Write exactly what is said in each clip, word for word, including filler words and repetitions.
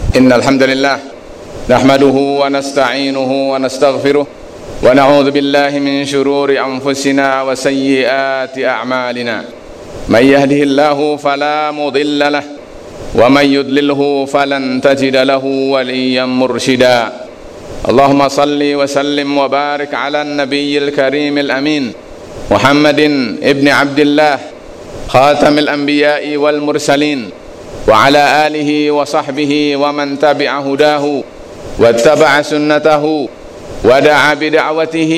إن الحمد لله نحمده ونستعينه ونستغفره ونعوذ بالله من شرور أنفسنا وسيئات أعمالنا من يهده الله فلا مضل له ومن يضلله فلن تجد له وليا مرشدا اللهم صل وسلم وبارك على النبي الكريم الأمين محمد ابن عبد الله خاتم الأنبياء والمرسلين وعلى آله وصحبه ومن تبع هداه واتبع سنته ودعا بدعوته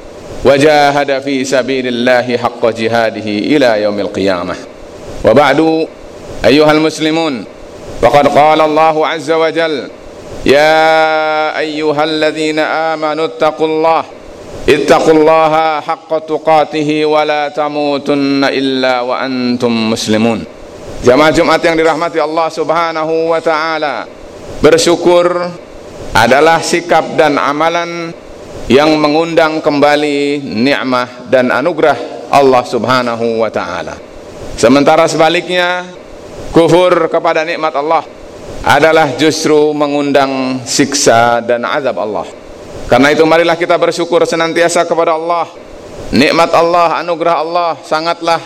وجاهد في سبيل الله حق جهاده إلى يوم القيامة وبعد أيها المسلمون فقد قال الله عز وجل يا أيها الذين آمنوا اتقوا الله اتقوا الله حق تقاته ولا تموتن إلا وأنتم مسلمون. Jamaah Jumat yang dirahmati Allah Subhanahu wa Ta'ala, bersyukur adalah sikap dan amalan yang mengundang kembali nikmat dan anugerah Allah Subhanahu wa Ta'ala. Sementara sebaliknya, kufur kepada nikmat Allah adalah justru mengundang siksa dan azab Allah. Karena itu marilah kita bersyukur senantiasa kepada Allah. Nikmat Allah, anugerah Allah sangatlah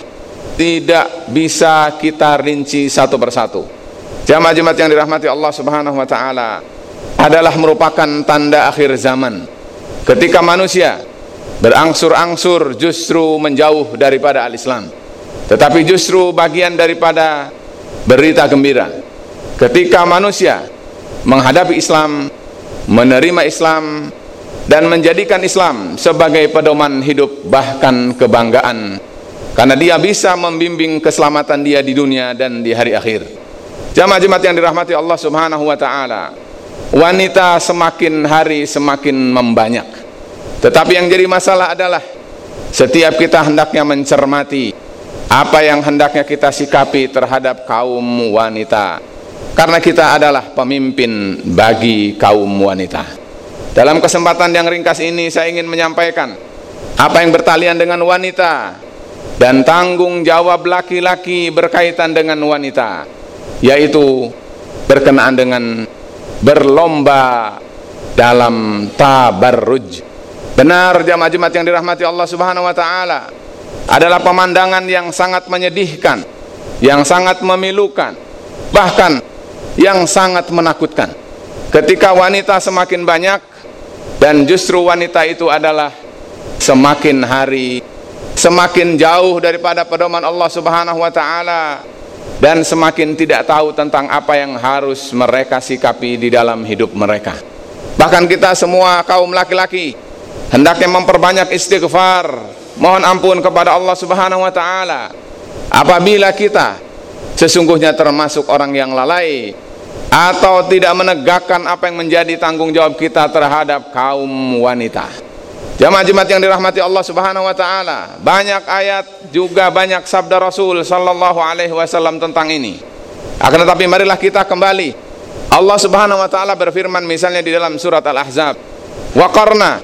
tidak bisa kita rinci satu persatu. Jamaah Jumat yang dirahmati Allah Subhanahu wa Ta'ala, adalah merupakan tanda akhir zaman, ketika manusia berangsur-angsur justru menjauh daripada al-Islam, tetapi justru bagian daripada berita gembira ketika manusia menghadapi Islam, menerima Islam, dan menjadikan Islam sebagai pedoman hidup, bahkan kebanggaan, karena dia bisa membimbing keselamatan dia di dunia dan di hari akhir. Jamaah Jumat yang dirahmati Allah Subhanahu wa Ta'ala, wanita semakin hari semakin membanyak. Tetapi yang jadi masalah adalah setiap kita hendaknya mencermati apa yang hendaknya kita sikapi terhadap kaum wanita, karena kita adalah pemimpin bagi kaum wanita. Dalam kesempatan yang ringkas ini saya ingin menyampaikan apa yang bertalian dengan wanita dan tanggung jawab laki-laki berkaitan dengan wanita, yaitu berkenaan dengan berlomba dalam tabarruj. Benar jamaah Jumat yang dirahmati Allah Subhanahu wa Ta'ala, adalah pemandangan yang sangat menyedihkan, yang sangat memilukan, bahkan yang sangat menakutkan, ketika wanita semakin banyak dan justru wanita itu adalah semakin hari semakin jauh daripada pedoman Allah Subhanahu wa Ta'ala, dan semakin tidak tahu tentang apa yang harus mereka sikapi di dalam hidup mereka. Bahkan kita semua kaum laki-laki hendaknya memperbanyak istighfar, mohon ampun kepada Allah Subhanahu wa Ta'ala apabila kita sesungguhnya termasuk orang yang lalai atau tidak menegakkan apa yang menjadi tanggung jawab kita terhadap kaum wanita. Jamaah Jumat yang dirahmati Allah Subhanahu wa Ta'ala, banyak ayat juga banyak sabda Rasul sallallahu alaihi wasallam tentang ini. Akan tetapi marilah kita kembali. Allah Subhanahu wa Ta'ala berfirman misalnya di dalam surat Al-Ahzab, "Waqarna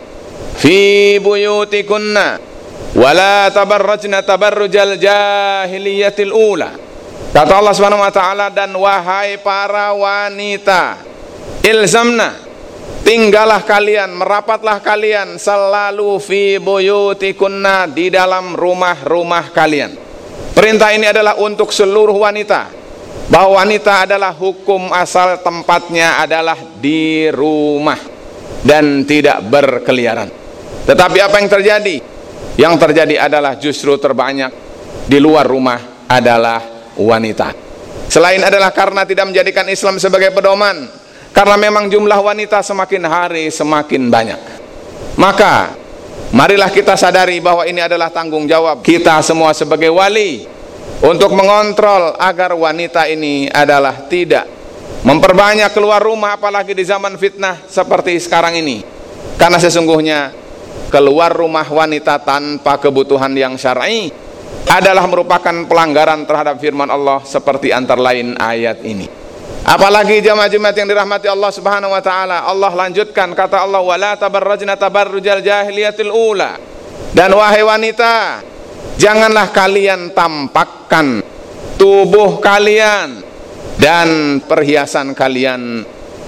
fi buyutikunna wa la tabarrajna tabarrujal jahiliyatil ula." Kata Allah Subhanahu wa Ta'ala, dan wahai para wanita, ilzamna, tinggallah kalian, merapatlah kalian, selalu fi buyutikunna, di dalam rumah-rumah kalian. Perintah ini adalah untuk seluruh wanita, bahwa wanita adalah hukum asal tempatnya adalah di rumah dan tidak berkeliaran. Tetapi apa yang terjadi? Yang terjadi adalah justru terbanyak di luar rumah adalah wanita. Selain adalah karena tidak menjadikan Islam sebagai pedoman, karena memang jumlah wanita semakin hari semakin banyak. Maka marilah kita sadari bahwa ini adalah tanggung jawab kita semua sebagai wali untuk mengontrol agar wanita ini adalah tidak memperbanyak keluar rumah, apalagi di zaman fitnah seperti sekarang ini. Karena sesungguhnya keluar rumah wanita tanpa kebutuhan yang syar'i adalah merupakan pelanggaran terhadap firman Allah, seperti antara lain ayat ini. Apalagi jamaah Jumat yang dirahmati Allah Subhanahu wa Ta'ala, Allah lanjutkan, kata Allah, wala tabarrajna tabarrujal jahiliyatil ula, dan wahai wanita, janganlah kalian tampakkan tubuh kalian dan perhiasan kalian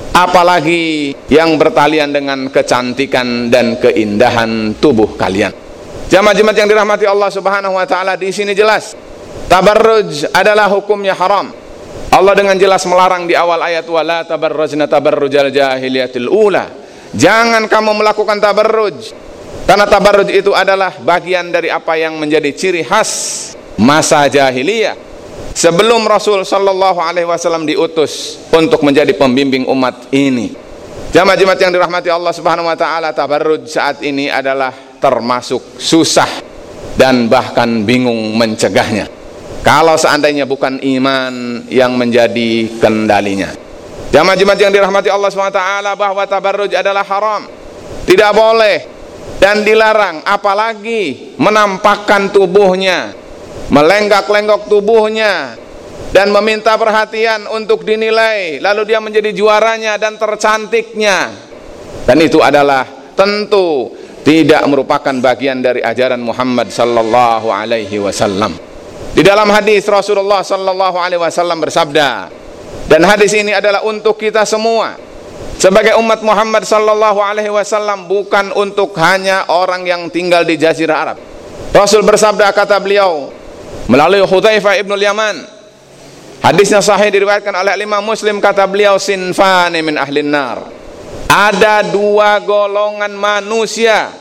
apalagi yang bertalian dengan kecantikan dan keindahan tubuh kalian. Jamaah-jamaah yang dirahmati Allah Subhanahu wa taala, di sini jelas tabarruj adalah hukumnya haram. Allah dengan jelas melarang di awal ayat, wala tabarrujna tabarrujal jahiliyatil ula. Jangan kamu melakukan tabarruj, karena tabarruj itu adalah bagian dari apa yang menjadi ciri khas masa jahiliyah sebelum Rasul sallallahu alaihi wasallam diutus untuk menjadi pembimbing umat ini. Jamaah-jamaah yang dirahmati Allah Subhanahu wa taala, tabarruj saat ini adalah termasuk susah dan bahkan bingung mencegahnya kalau seandainya bukan iman yang menjadi kendalinya. Jamaah-jamaah yang dirahmati Allah subhanahu wa taala, bahwa tabarruj adalah haram, tidak boleh dan dilarang, apalagi menampakkan tubuhnya, melenggak-lenggok tubuhnya dan meminta perhatian untuk dinilai, lalu dia menjadi juaranya dan tercantiknya. Dan itu adalah tentu tidak merupakan bagian dari ajaran Muhammad sallallahu alaihi wasallam. Di dalam hadis Rasulullah sallallahu alaihi wasallam bersabda, dan hadis ini adalah untuk kita semua sebagai umat Muhammad sallallahu alaihi wasallam, bukan untuk hanya orang yang tinggal di Jazirah Arab. Rasul bersabda, kata beliau melalui Hudzaifah ibnul Yaman, hadisnya sahih diriwayatkan oleh Imam Muslim, kata beliau, sinfani min ahlin nar. Ada dua golongan manusia,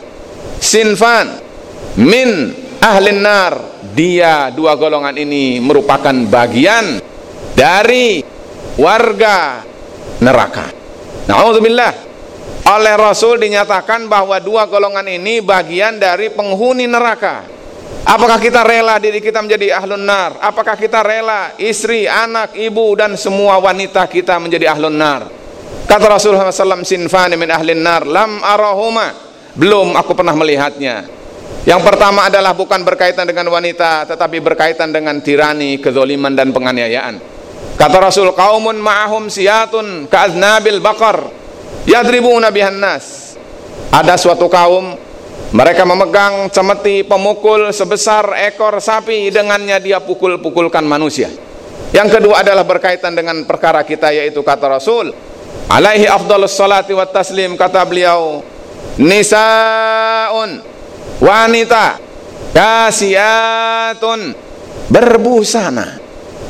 sinfan min ahlin nar, dia dua golongan ini merupakan bagian dari warga neraka. Na'udzubillah. Oleh Rasul dinyatakan bahwa dua golongan ini bagian dari penghuni neraka. Apakah kita rela diri kita menjadi ahlun nar? Apakah kita rela istri, anak, ibu dan semua wanita kita menjadi ahlun nar? Kata Rasulullah sallallahu alaihi wasallam, sinfani min ahlin nar lam arahuma, belum aku pernah melihatnya. Yang pertama adalah bukan berkaitan dengan wanita, tetapi berkaitan dengan tirani, kezaliman dan penganiayaan. Kata Rasul, qaumun ma'ahum siyatun ka'adnabil baqar yadribuna bihan nas. Ada suatu kaum, mereka memegang cemeti pemukul sebesar ekor sapi, dengannya dia pukul-pukulkan manusia. Yang kedua adalah berkaitan dengan perkara kita, yaitu kata Rasul alaihi afdhalus salati wat taslim, kata beliau, nisaun, wanita, kasiyatun, berbusana,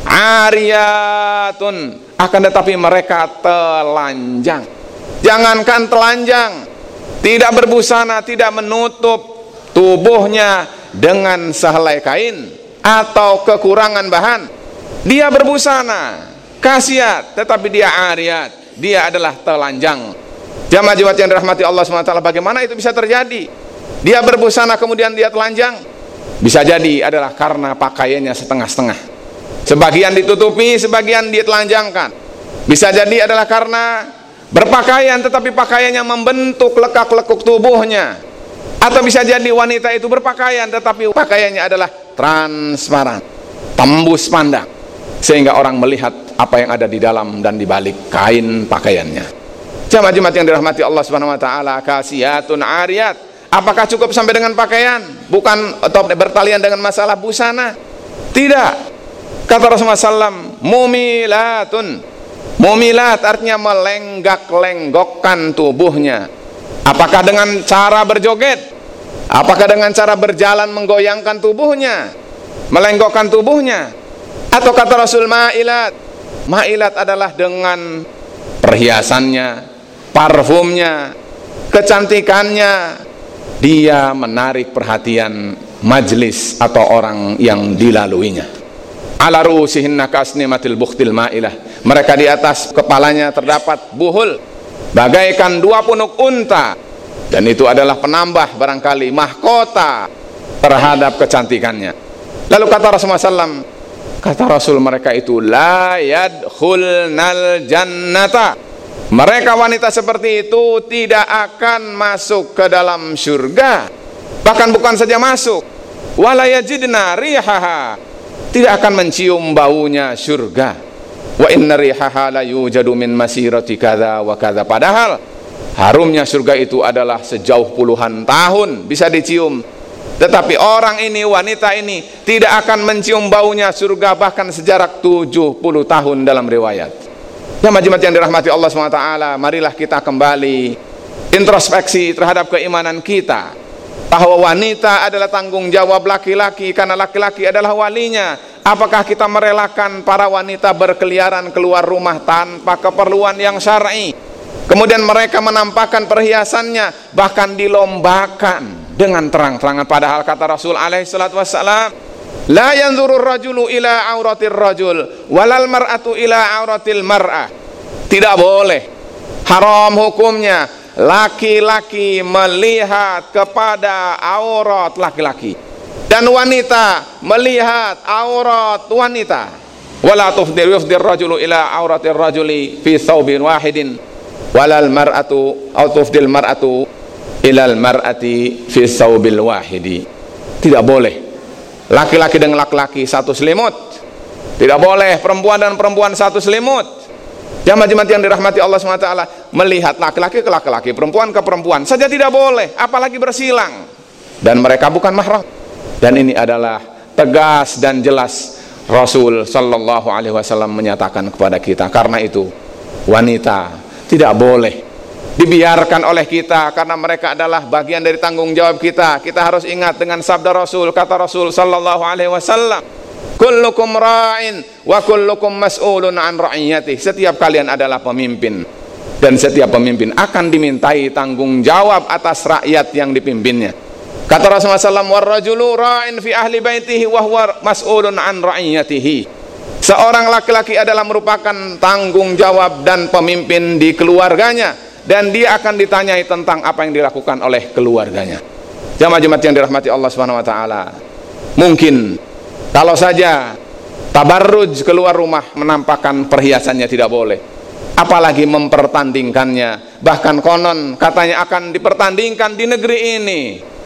ariyatun, akan tetapi mereka telanjang. Jangankan telanjang, tidak berbusana, tidak menutup tubuhnya dengan sehelai kain atau kekurangan bahan, dia berbusana, kasiat, tetapi dia ariyat, dia adalah telanjang. Jamaah-jamaah yang dirahmati Allah subhanahu wa taala, bagaimana itu bisa terjadi? Dia berbusana kemudian dia telanjang. Bisa jadi adalah karena pakaiannya setengah-setengah, sebagian ditutupi, sebagian dia telanjangkan. Bisa jadi adalah karena berpakaian tetapi pakaiannya membentuk lekak-lekuk tubuhnya. Atau bisa jadi wanita itu berpakaian tetapi pakaiannya adalah transparan, tembus pandang, sehingga orang melihat apa yang ada di dalam dan di balik kain pakaiannya. Jamaah-jamaah yang dirahmati Allah Subhanahu wa taala, kasiyatun ariyat. Apakah cukup sampai dengan pakaian? Bukan atau bertalian dengan masalah busana? Tidak. Kata Rasulullah sallallahu alaihi wasallam, mumilatun. Mumilat artinya melenggak-lenggokkan tubuhnya. Apakah dengan cara berjoget? Apakah dengan cara berjalan menggoyangkan tubuhnya, melenggokkan tubuhnya? Atau kata Rasul, ma'ilat. Ma'ilat adalah dengan perhiasannya, parfumnya, kecantikannya, dia menarik perhatian majlis atau orang yang dilaluinya. Ala ru'usihinna ka'asnimatil bukhtil ma'ilah. Mereka di atas kepalanya terdapat buhul bagaikan dua punuk unta, dan itu adalah penambah barangkali mahkota terhadap kecantikannya. Lalu kata Rasulullah sallallahu alaihi wasallam, kata Rasul, mereka itu la yadkhulnal jannata. Mereka wanita seperti itu tidak akan masuk ke dalam surga. Bahkan bukan saja masuk, wala yajidna rihaha, tidak akan mencium baunya surga. Wa inna rihaha la yujadu min masirati kadza wa kadza. Padahal harumnya surga itu adalah sejauh puluhan tahun bisa dicium. Tetapi orang ini, wanita ini tidak akan mencium baunya surga bahkan sejarak tujuh puluh tahun dalam riwayat. Jemaah-jemaah yang dirahmati Allah subhanahu wa taala, marilah kita kembali introspeksi terhadap keimanan kita, bahwa wanita adalah tanggung jawab laki-laki karena laki-laki adalah walinya. Apakah kita merelakan para wanita berkeliaran keluar rumah tanpa keperluan yang syar'i, kemudian mereka menampakkan perhiasannya, bahkan dilombakan dengan terang-terangan, padahal kata Rasul alaihi salatu wassalam, la yanzurur rajulu ila auratir rajul walal mar'atu ila auratil mar'ah. Tidak boleh, haram hukumnya laki-laki melihat kepada aurat laki-laki dan wanita melihat aurat wanita. Wala tufdir yufdir rajulu ila auratir rajuli fi thawbin wahidin walal mar'atu aw tufdil mar'atu ilal mar'ati fi thawbil wahidi. Tidak boleh laki-laki dengan laki-laki satu selimut, tidak boleh perempuan dan perempuan satu selimut. Jamaah-jamaah yang dirahmati Allah subhanahu wa taala, melihat laki-laki ke laki-laki, perempuan ke perempuan saja tidak boleh, apalagi bersilang, dan mereka bukan mahram. Dan ini adalah tegas dan jelas Rasul sallallahu alaihi wasallam menyatakan kepada kita. Karena itu wanita tidak boleh dibiarkan oleh kita, karena mereka adalah bagian dari tanggung jawab kita. Kita harus ingat dengan sabda Rasul, kata Rasul sallallahu alaihi wasallam, kullukum ra'in wa kullukum mas'ulun an ra'iyatih. Setiap kalian adalah pemimpin, dan setiap pemimpin akan dimintai tanggung jawab atas rakyat yang dipimpinnya. Kata Rasulullah sallallahu alaihi wasallam, warrajulu ra'in fi ahli baitihi wa huwa mas'ulun an ra'iyatihi. Seorang laki-laki adalah merupakan tanggung jawab dan pemimpin di keluarganya, dan dia akan ditanyai tentang apa yang dilakukan oleh keluarganya. Jamaah-jamaah yang dirahmati Allah Subhanahu wa taala, mungkin kalau saja tabarruj keluar rumah menampakkan perhiasannya tidak boleh, apalagi mempertandingkannya. Bahkan konon katanya akan dipertandingkan di negeri ini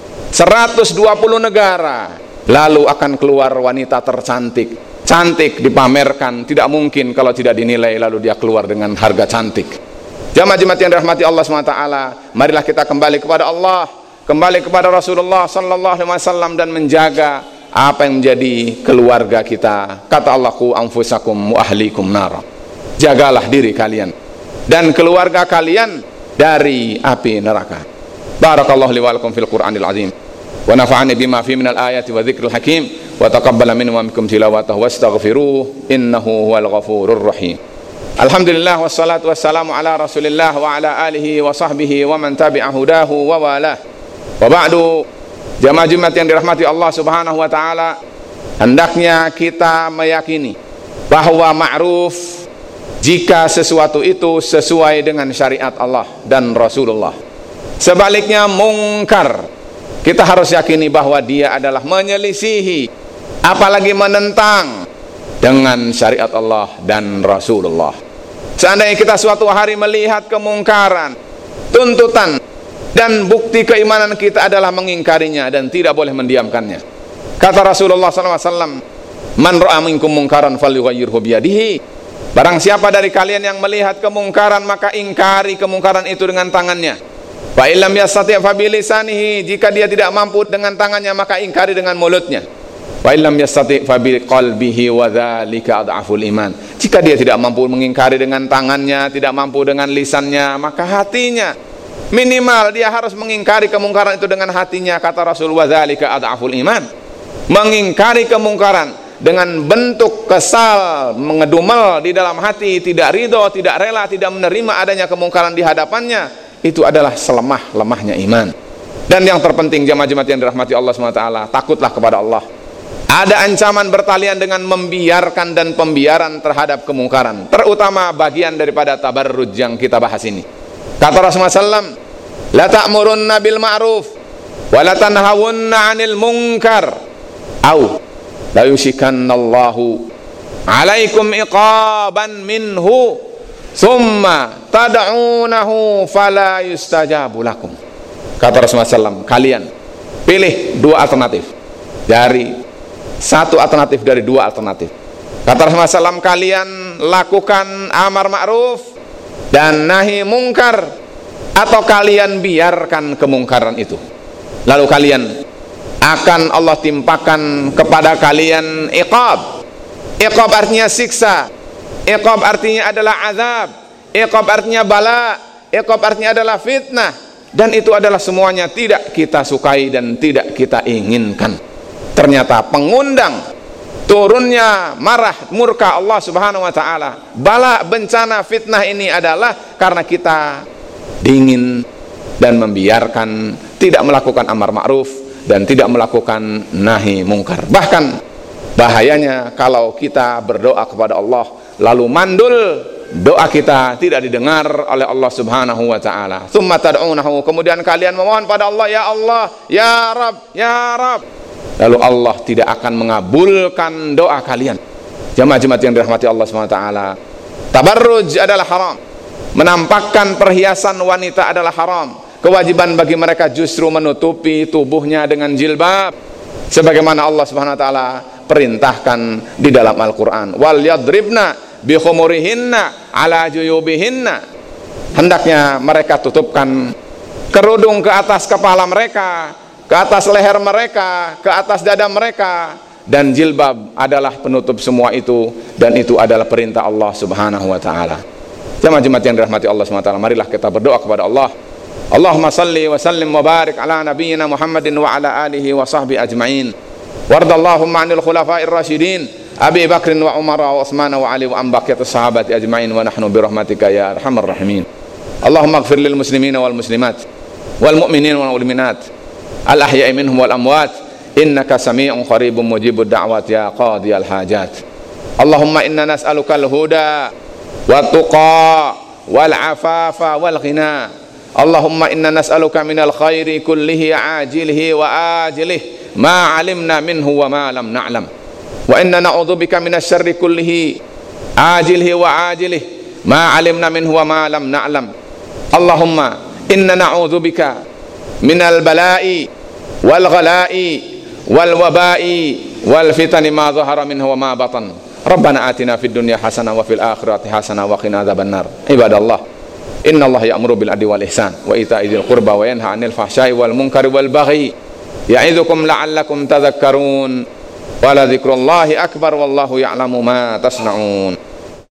seratus dua puluh negara, lalu akan keluar wanita tercantik, cantik dipamerkan. Tidak mungkin kalau tidak dinilai lalu dia keluar dengan harga cantik. Jamaah-jamaah yang dirahmati Allah subhanahu wa taala, marilah kita kembali kepada Allah, kembali kepada Rasulullah sallallahu alaihi wasallam, dan menjaga apa yang menjadi keluarga kita. Kata Allah, qu anfusakum wa ahlikum nar. Jagalah diri kalian dan keluarga kalian dari api neraka. Barakallahu li wa lakum fil Qur'anil azim, wa nafa'ani bima fi minal ayati wa dzikril hakim, wa taqabbala minni wa minkum tilawatahu wastaghfiruh innahu huwal ghafurur rahim. Alhamdulillah wassalatu wassalamu ala Rasulillah wa ala alihi wa sahbihi wa man tabi'a hudahu wa walah. Wa ba'du, jamaah-jamaah yang dirahmati Allah Subhanahu wa taala, hendaknya kita meyakini bahwa ma'ruf jika sesuatu itu sesuai dengan syariat Allah dan Rasulullah. Sebaliknya mungkar, kita harus yakini bahwa dia adalah menyelisihi, apalagi menentang dengan syariat Allah dan Rasulullah. Seandainya kita suatu hari melihat kemungkaran, tuntutan dan bukti keimanan kita adalah mengingkarinya dan tidak boleh mendiamkannya. Kata Rasulullah sallallahu alaihi wasallam, man ra'a minkum mungkaran falyughayyirhu biyadihi. Barang siapa dari kalian yang melihat kemungkaran, maka ingkari kemungkaran itu dengan tangannya. Fa illam yastati' fa bilisanihi. Jika dia tidak mampu dengan tangannya, maka ingkari dengan mulutnya. Wa illam yastati' fa biqalbihi wa dzalika adhaful iman. Jika dia tidak mampu mengingkari dengan tangannya, tidak mampu dengan lisannya, maka hatinya. Minimal dia harus mengingkari kemungkaran itu dengan hatinya. Kata Rasul, wa dzalika adhaful iman. Mengingkari kemungkaran dengan bentuk kesal, mengedumel di dalam hati, tidak ridho, tidak rela, tidak menerima adanya kemungkaran di hadapannya, itu adalah selemah-lemahnya iman. Dan yang terpenting, jamaah-jamaah yang dirahmati Allah subhanahu wa taala, takutlah kepada Allah. Ada ancaman bertalian dengan membiarkan dan pembiaran terhadap kemungkaran, terutama bagian daripada tabarruj yang kita bahas ini. Kata Rasulullah sallallahu alaihi wasallam, la ta'murunna bil ma'ruf wa la tanhawunna 'anil munkar au la yushikannallahu 'alaikum iqaban minhu thumma tad'unahu fala yustajabu lakum. Kata Rasulullah sallallahu alaihi wasallam, kalian pilih dua alternatif dari satu alternatif dari dua alternatif. Kata Rasulullah sallallahu alaihi wasallam, kalian lakukan amar ma'ruf dan nahi mungkar, atau kalian biarkan kemungkaran itu, lalu kalian akan Allah timpakan kepada kalian iqab. Iqab artinya siksa, Iqab artinya adalah azab, iqab artinya bala, iqab artinya adalah fitnah, dan itu adalah semuanya tidak kita sukai dan tidak kita inginkan. Ternyata pengundang turunnya marah murka Allah Subhanahu wa taala, bala, bencana, fitnah ini adalah karena kita dingin dan membiarkan, tidak melakukan amar ma'ruf dan tidak melakukan nahi mungkar. Bahkan bahayanya kalau kita berdoa kepada Allah lalu mandul, doa kita tidak didengar oleh Allah Subhanahu wa taala. Tsumma tad'unahu, kemudian kalian memohon pada Allah, ya Allah, ya Rabb, ya Rabb, lalu Allah tidak akan mengabulkan doa kalian. Jemaah-jemaah yang dirahmati Allah Subhanahu wa taala, tabarruj adalah haram, menampakkan perhiasan wanita adalah haram. Kewajiban bagi mereka justru menutupi tubuhnya dengan jilbab, sebagaimana Allah Subhanahu wa taala perintahkan di dalam Al-Qur'an, wal yadribna bi khumurihinna ala juyubihinna, hendaknya mereka tutupkan kerudung ke atas kepala mereka, ke atas leher mereka, ke atas dada mereka, dan jilbab adalah penutup semua itu, dan itu adalah perintah Allah Subhanahu wa taala. Jemaah-jemaah yang dirahmati Allah Subhanahu wa taala, marilah kita berdoa kepada Allah. Allahumma salli wa sallim wa barik ala nabiyyina Muhammadin wa ala alihi wa sahbihi ajma'in. Wardallahumma 'anil khulafa'ir rasyidin Abi Bakrin wa Umar wa Utsman wa Ali wa an baqiyatus sahabati ajma'in wa nahnu bi rahmatika ya arhamar rahimin. Allahumma ighfir lil muslimina wal muslimat wal mu'minina wal mu'minat al ahya'i minhum wal amwat innaka sami'un qaribun mujibud da'wat ya qadiyal hajat. Allahumma inna nas'aluka al huda wat tuqa wal afafa wal ghina. Allahumma inna nas'aluka minal khairi kullihi ajilihi wa ajilihi ma 'alimna minhu wa ma lam na'lam, wa inna na'udzubika minasy syarri kullihi ajilihi wa ajilihi ma 'alimna minhu wa ma lam na'lam. Allahumma inna na'udzubika minal bala'i wal ghala'i wal waba'i wal fitani ma dhahara minhu wa ma batan. Rabbana atina fid dunya hasanah wa fil akhirati hasanah wa qina adzabannar. Ibadallah, inna Allah ya'muru bil adli wal ihsan wa ita'i dzil qurba wa yanha 'anil fahsya'i wal munkari wal baghi ya'idzukum la'allakum tadhakkarun wa la dzikrullahi akbar wallahu ya'lamu ma tasna'un.